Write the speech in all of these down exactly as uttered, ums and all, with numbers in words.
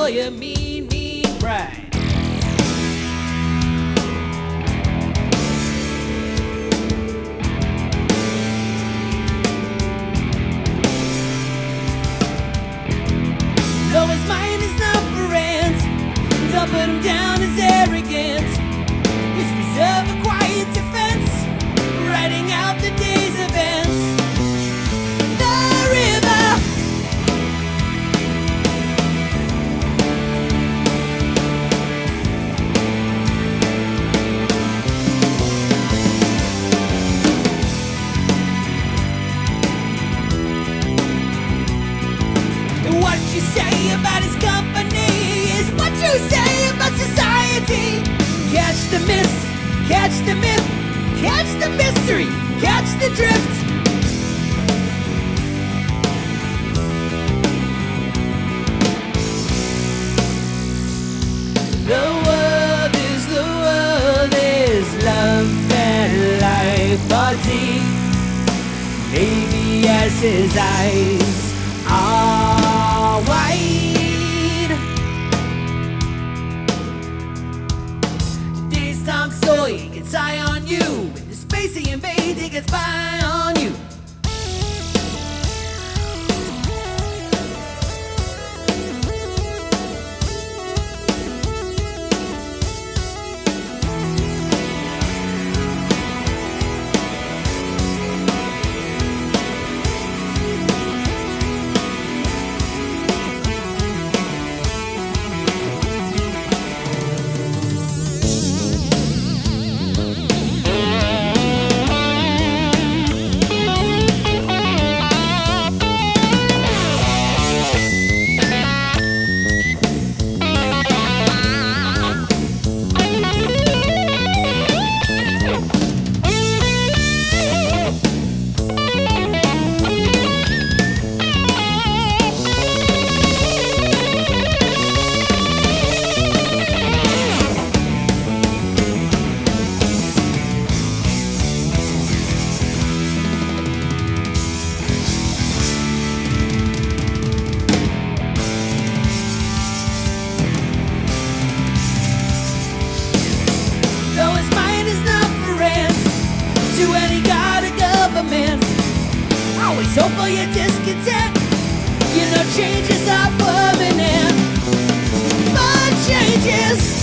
for your mean, mean pride. Though his mind is not for rent, don't put him down as arrogant. His reserve a quiet defense, writing out the day's events. The river, and what you say about his company is what you say about society. Catch the mist, catch the myth, catch the mystery, catch the drift. The world is, the world is love and life are deep. Maybe as his eyes are wide. Today's Tom Sawyer gets eye on you. In the space he invades, he gets by on you. To any god or government, always hope for your discontent. You know changes are permanent, but changes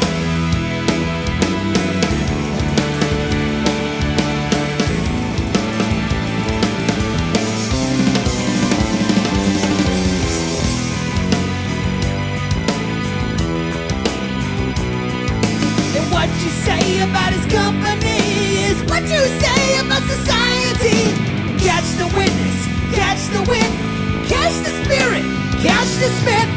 and what you say about his company is what you say about society. Catch the witness, catch the wind, catch the spirit, catch the spit.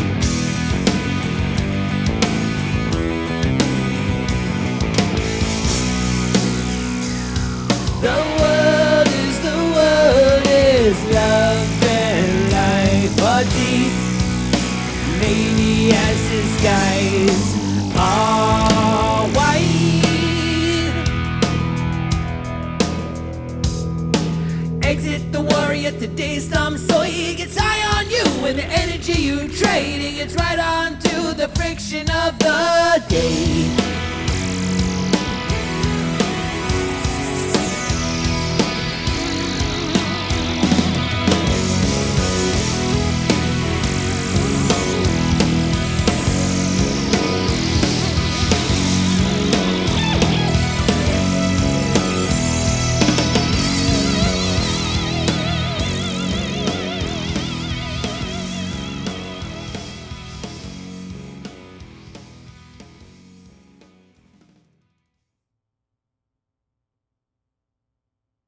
The world is, the world is love and life are deep. Maybe as the skies are white. Exit the warrior, today's Tom Sawyer gets high on you. And the energy you trade, it gets right on to the friction of the day.